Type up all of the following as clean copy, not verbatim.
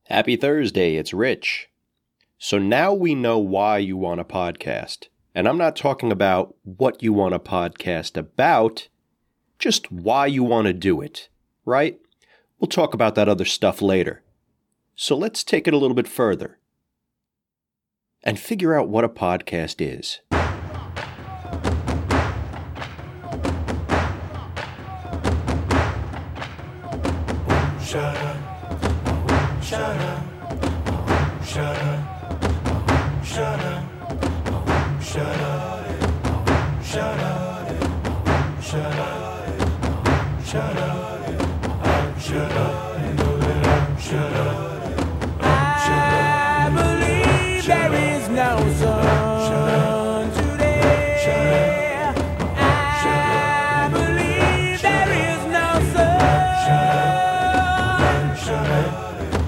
Happy Thursday, it's Rich. So now we know why you want a podcast. And I'm not talking about what you want a podcast about, just why you want to do it, right? We'll talk about that other stuff later. So let's take it a little bit further and figure out what a podcast is. Shut up. Shut up, shut up, shut up, shut up, shut up, shut up, shut up, shut up, shut up. I believe there is no sun today. I believe there is no sun. Shut up.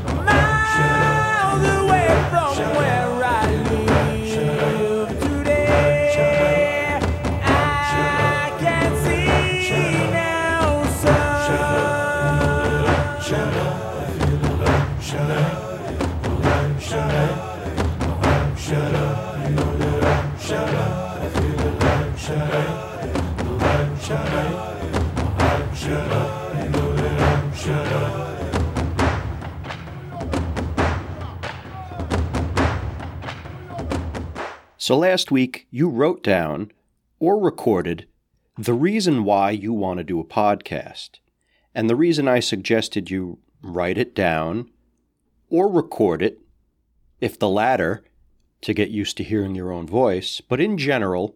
So last week, you wrote down or recorded the reason why you want to do a podcast. And the reason I suggested you write it down or record it, if the latter, to get used to hearing your own voice, but in general,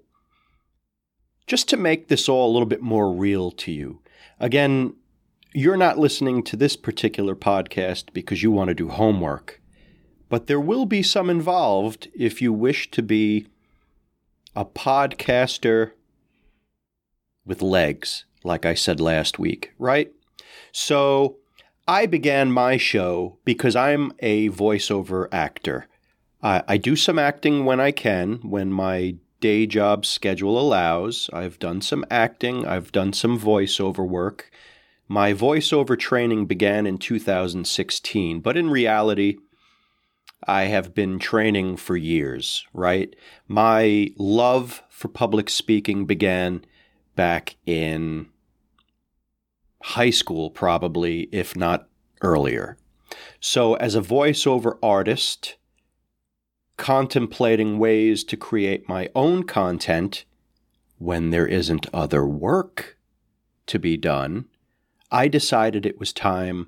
just to make this all a little bit more real to you. Again, you're not listening to this particular podcast because you want to do homework. But there will be some involved if you wish to be a podcaster with legs, like I said last week, right? So I began my show because I'm a voiceover actor. I do some acting when I can, when my day job schedule allows. I've done some acting. I've done some voiceover work. My voiceover training began in 2016, but in reality, I have been training for years, right? My love for public speaking began back in high school, probably, if not earlier. So as a voiceover artist, contemplating ways to create my own content when there isn't other work to be done, I decided it was time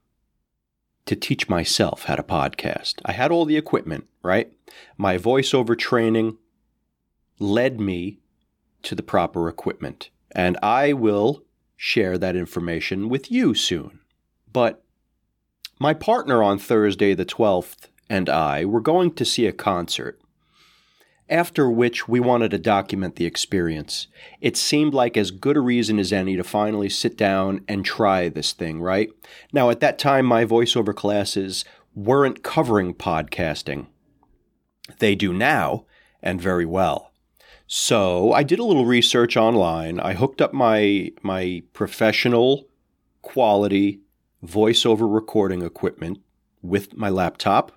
to teach myself how to podcast. I had all the equipment, right? My voiceover training led me to the proper equipment, and I will share that information with you soon. But my partner on Thursday the 12th and I were going to see a concert, after which we wanted to document the experience. It seemed like as good a reason as any to finally sit down and try this thing, right? Now, at that time, my voiceover classes weren't covering podcasting. They do now, and very well. So I did a little research online. I hooked up my professional quality voiceover recording equipment with my laptop.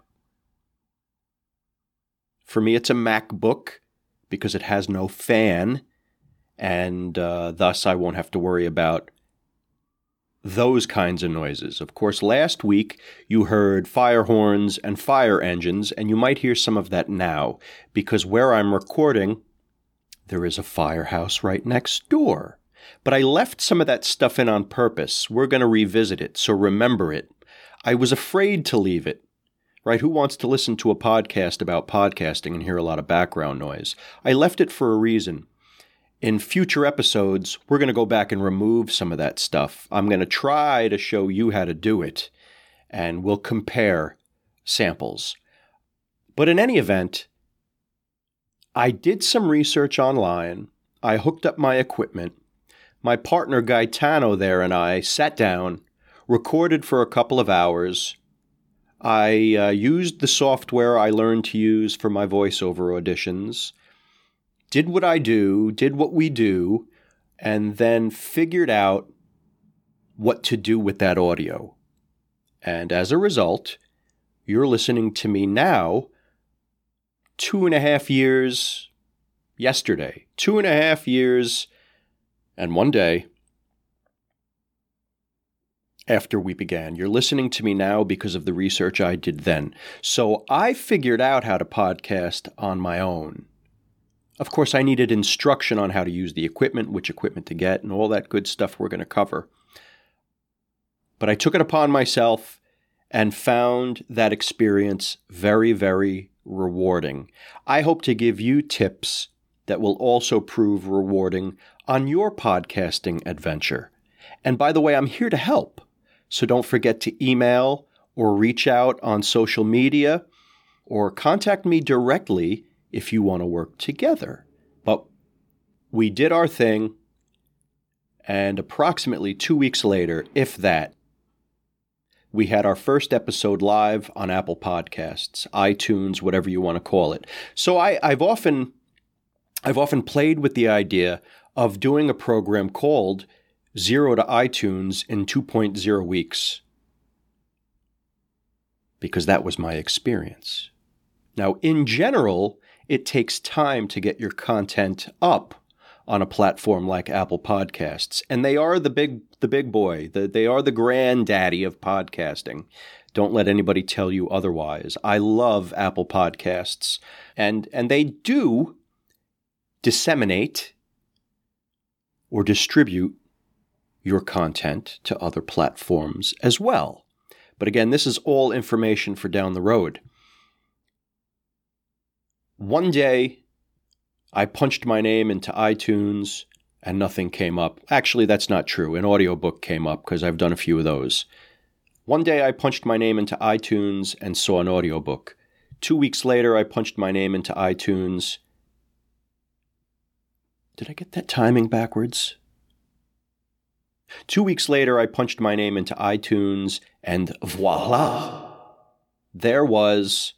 For me, it's a MacBook because it has no fan, and thus I won't have to worry about those kinds of noises. Of course, last week you heard fire horns and fire engines, and you might hear some of that now because where I'm recording, there is a firehouse right next door. But I left some of that stuff in on purpose. We're going to revisit it, so remember it. I was afraid to leave it. Right? Who wants to listen to a podcast about podcasting and hear a lot of background noise? I left it for a reason. In future episodes, we're going to go back and remove some of that stuff. I'm going to try to show you how to do it, and we'll compare samples. But in any event, I did some research online. I hooked up my equipment. My partner Gaetano there and I sat down, recorded for a couple of hours. I used the software I learned to use for my voiceover auditions, did what I do, did what we do, and then figured out what to do with that audio. And as a result, you're listening to me now 2.5 years yesterday. 2.5 years and 1 day after we began. You're listening to me now because of the research I did then. So I figured out how to podcast on my own. Of course, I needed instruction on how to use the equipment, which equipment to get, and all that good stuff we're going to cover. But I took it upon myself and found that experience very, very rewarding. I hope to give you tips that will also prove rewarding on your podcasting adventure. And by the way, I'm here to help. So don't forget to email or reach out on social media or contact me directly if you want to work together. But we did our thing, and approximately 2 weeks later, if that, we had our first episode live on Apple Podcasts, iTunes, whatever you want to call it. So I've often played with the idea of doing a program called Zero to iTunes in 2.0 weeks, because that was my experience. Now, in general, it takes time to get your content up on a platform like Apple Podcasts, and they are the big boy. They are the granddaddy of podcasting. Don't let anybody tell you otherwise. I love Apple Podcasts, and they do disseminate or distribute your content to other platforms as well. But again, this is all information for down the road. One day, I punched my name into iTunes and nothing came up. Actually, that's not true. An audiobook came up because I've done a few of those. One day, I punched my name into iTunes and saw an audiobook. 2 weeks later, I punched my name into iTunes. Did I get that timing backwards? 2 weeks later, I punched my name into iTunes, and voila, there was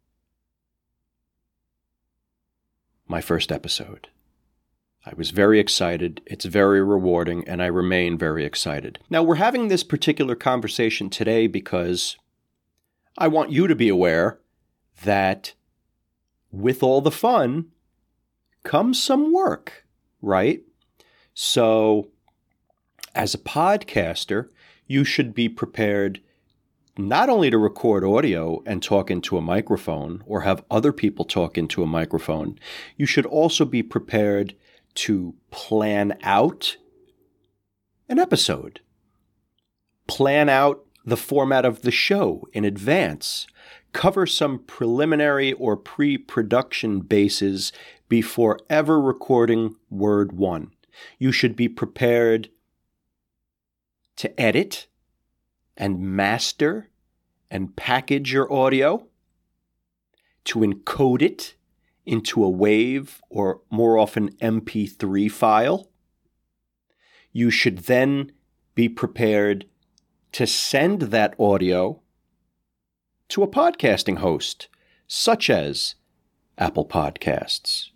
my first episode. I was very excited. It's very rewarding, and I remain very excited. Now, we're having this particular conversation today because I want you to be aware that with all the fun comes some work, right? So, as a podcaster, you should be prepared not only to record audio and talk into a microphone or have other people talk into a microphone, you should also be prepared to plan out an episode. Plan out the format of the show in advance. Cover some preliminary or pre-production bases before ever recording word one. You should be prepared to edit and master and package your audio, to encode it into a WAV or more often MP3 file. You should then be prepared to send that audio to a podcasting host, such as Apple Podcasts.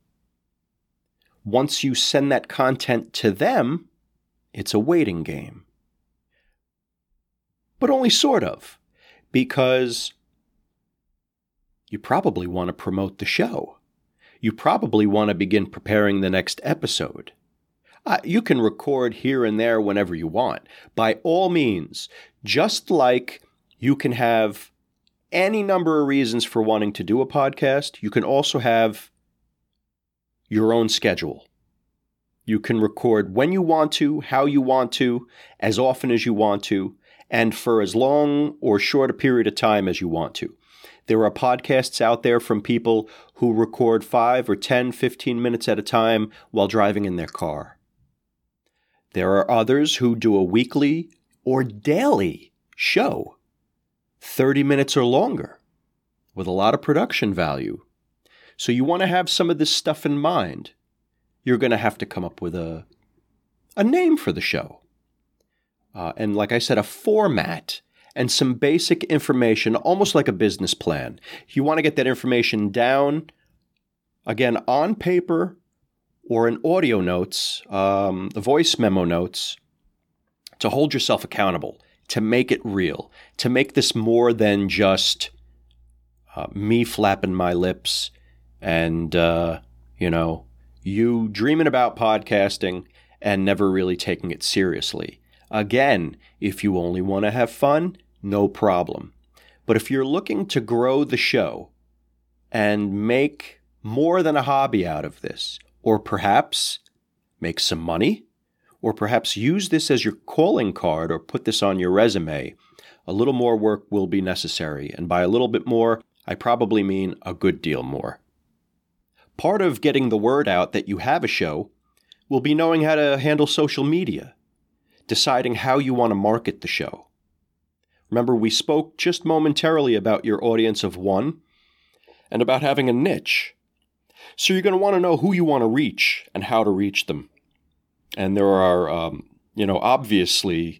Once you send that content to them, it's a waiting game. But only sort of, because you probably want to promote the show. You probably want to begin preparing the next episode. You can record here and there whenever you want. By all means, just like you can have any number of reasons for wanting to do a podcast, you can also have your own schedule. You can record when you want to, how you want to, as often as you want to, and for as long or short a period of time as you want to. There are podcasts out there from people who record 5 or 10, 15 minutes at a time while driving in their car. There are others who do a weekly or daily show, 30 minutes or longer, with a lot of production value. So you want to have some of this stuff in mind. You're going to have to come up with a name for the show. And like I said, a format and some basic information, almost like a business plan. You want to get that information down, again, on paper or in audio notes, the voice memo notes, to hold yourself accountable. to make it real, to make this more than just me flapping my lips and, you dreaming about podcasting and never really taking it seriously. Again, if you only want to have fun, no problem. But if you're looking to grow the show and make more than a hobby out of this, or perhaps make some money, or perhaps use this as your calling card or put this on your resume, a little more work will be necessary. And by a little bit more, I probably mean a good deal more. Part of getting the word out that you have a show will be knowing how to handle social media, deciding how you want to market the show. Remember, we spoke just momentarily about your audience of one and about having a niche. So you're going to want to know who you want to reach and how to reach them. And there are, obviously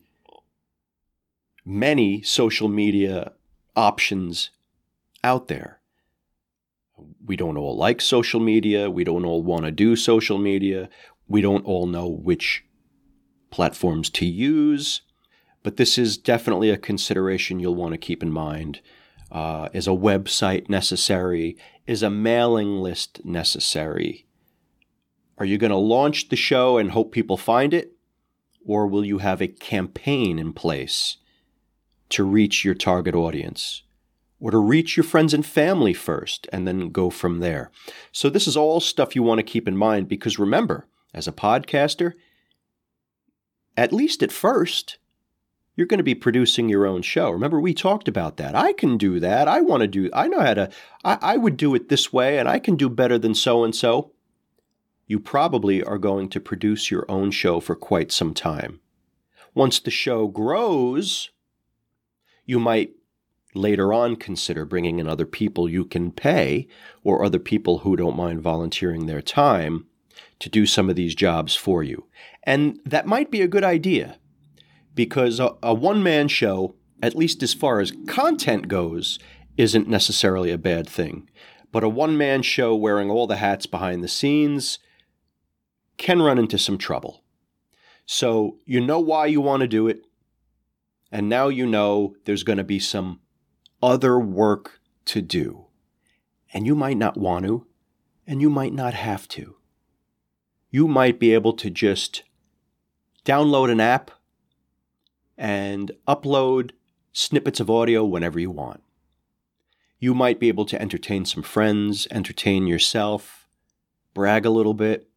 many social media options out there. We don't all like social media. We don't all want to do social media. We don't all know which platforms to use. But this is definitely a consideration you'll want to keep in mind. Is a website necessary? Is a mailing list necessary? Are you going to launch the show and hope people find it? Or will you have a campaign in place to reach your target audience? Or to reach your friends and family first and then go from there? So this is all stuff you want to keep in mind because remember, as a podcaster, at least at first, you're going to be producing your own show. Remember, we talked about that. I can do that. I know how to, I would do it this way and I can do better than so-and-so. You probably are going to produce your own show for quite some time. Once the show grows, you might later on consider bringing in other people you can pay or other people who don't mind volunteering their time to do some of these jobs for you. And that might be a good idea because a one-man show, at least as far as content goes, isn't necessarily a bad thing. But a one-man show wearing all the hats behind the scenes can run into some trouble. So you know why you want to do it, and now you know there's going to be some other work to do. And you might not want to, and you might not have to. You might be able to just download an app and upload snippets of audio whenever you want. You might be able to entertain some friends, entertain yourself, brag a little bit.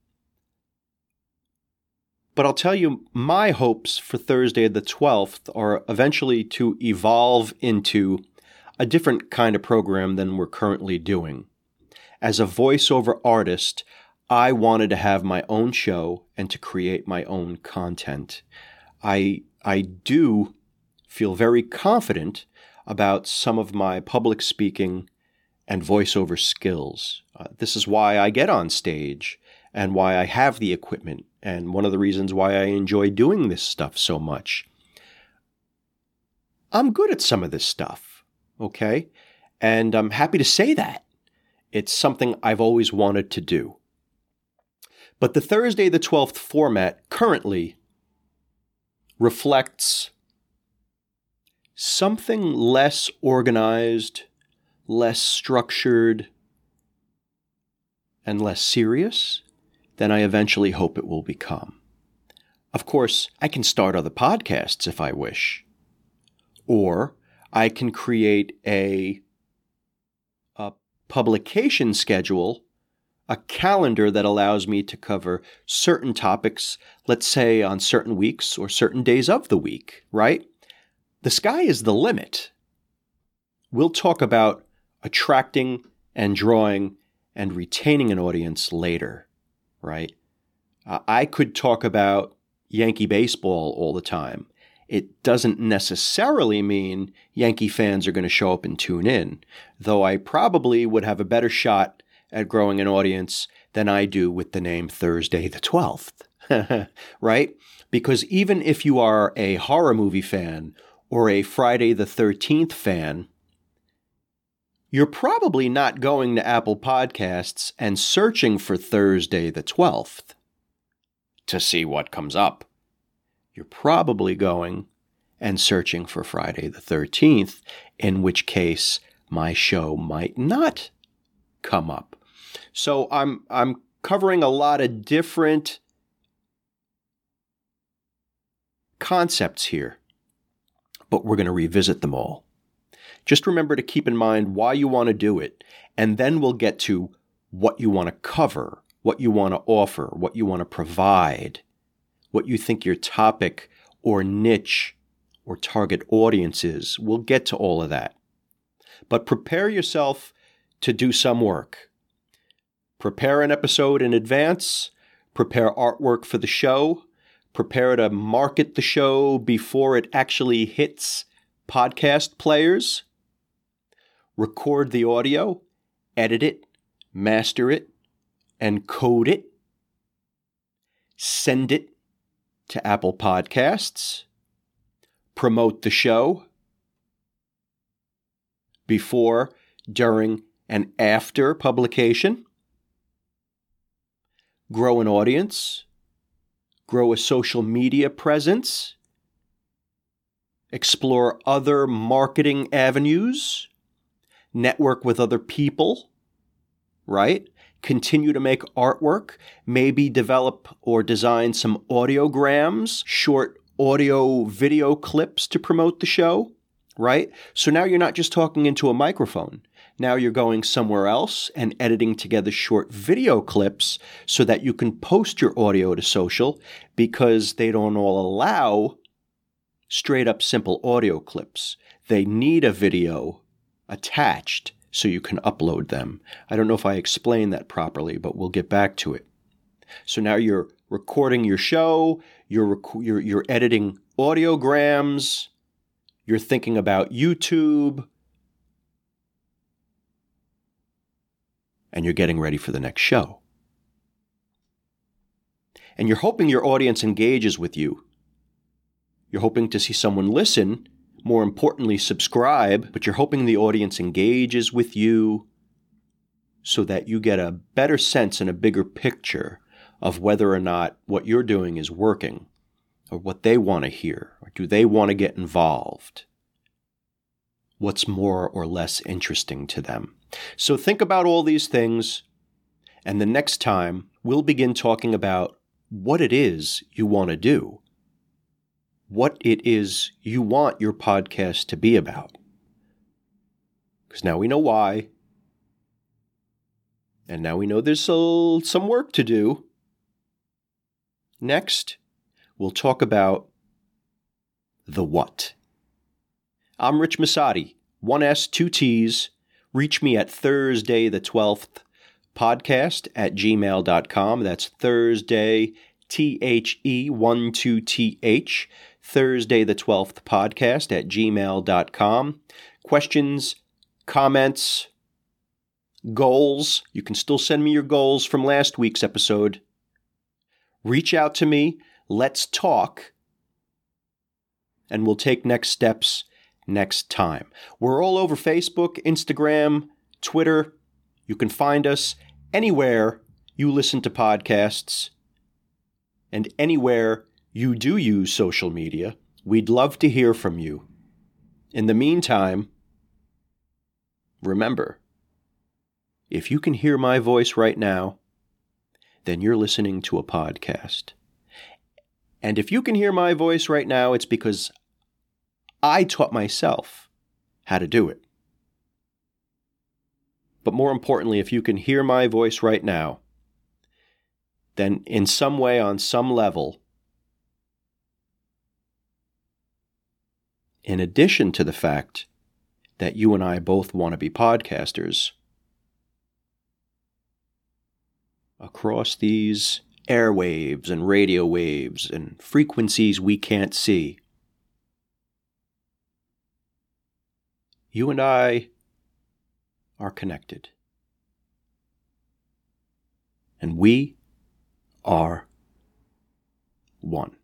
But I'll tell you, my hopes for Thursday the 12th are eventually to evolve into a different kind of program than we're currently doing. As a voiceover artist, I wanted to have my own show and to create my own content. I do feel very confident about some of my public speaking and voiceover skills. This is why I get on stage and why I have the equipment and one of the reasons why I enjoy doing this stuff so much. I'm good at some of this stuff. Okay? And I'm happy to say that. It's something I've always wanted to do. But the Thursday the 12th format currently reflects something less organized, less structured, and less serious than I eventually hope it will become. Of course, I can start other podcasts if I wish. Or I can create a publication schedule, a calendar that allows me to cover certain topics, let's say on certain weeks or certain days of the week, right? The sky is the limit. We'll talk about attracting and drawing and retaining an audience later, right? I could talk about Yankee baseball all the time. It doesn't necessarily mean Yankee fans are going to show up and tune in, though I probably would have a better shot at growing an audience than I do with the name Thursday the 12th, right? Because even if you are a horror movie fan or a Friday the 13th fan, you're probably not going to Apple Podcasts and searching for Thursday the 12th to see what comes up. You're probably going and searching for Friday the 13th, in which case my show might not come up. So I'm covering a lot of different concepts here, but we're going to revisit them all. Just remember to keep in mind why you want to do it, and then we'll get to what you want to cover, what you want to offer, what you want to provide, what you think your topic or niche or target audience is. We'll get to all of that. But prepare yourself to do some work. Prepare an episode in advance. Prepare artwork for the show. Prepare to market the show before it actually hits podcast players. Record the audio, edit it, master it, and code it. Send it to Apple Podcasts. Promote the show before, during, and after publication. Grow an audience. Grow a social media presence. Explore other marketing avenues. Network with other people, right? Continue to make artwork. Maybe develop or design some audiograms, short audio video clips to promote the show, right? So now you're not just talking into a microphone. Now you're going somewhere else and editing together short video clips so that you can post your audio to social, because they don't all allow straight up simple audio clips. They need a video attached so you can upload them. I don't know if I explained that properly, but we'll get back to it. So now you're recording your show, you're editing audiograms, you're thinking about YouTube, and you're getting ready for the next show. And you're hoping your audience engages with you. You're hoping to see someone listen, more importantly, subscribe, but you're hoping the audience engages with you so that you get a better sense and a bigger picture of whether or not what you're doing is working, or what they want to hear, or do they want to get involved? What's more or less interesting to them? So think about all these things, and the next time we'll begin talking about what it is you want to do. What it is you want your podcast to be about. Because now we know why. And now we know there's some work to do. Next, we'll talk about the what. I'm Rich Masadi, 1S, 2 T's. Reach me at Thursday the 12th podcast at gmail.com. That's Thursday, THE12TH. Thursday the 12th podcast at gmail.com. Questions, comments, goals. You can still send me your goals from last week's episode. Reach out to me. Let's talk. And we'll take next steps next time. We're all over Facebook, Instagram, Twitter. You can find us anywhere you listen to podcasts and anywhere you do use social media. We'd love to hear from you. In the meantime, remember, if you can hear my voice right now, then you're listening to a podcast. And if you can hear my voice right now, it's because I taught myself how to do it. But more importantly, if you can hear my voice right now, then in some way, on some level, in addition to the fact that you and I both want to be podcasters, across these airwaves and radio waves and frequencies we can't see, you and I are connected. And we are one.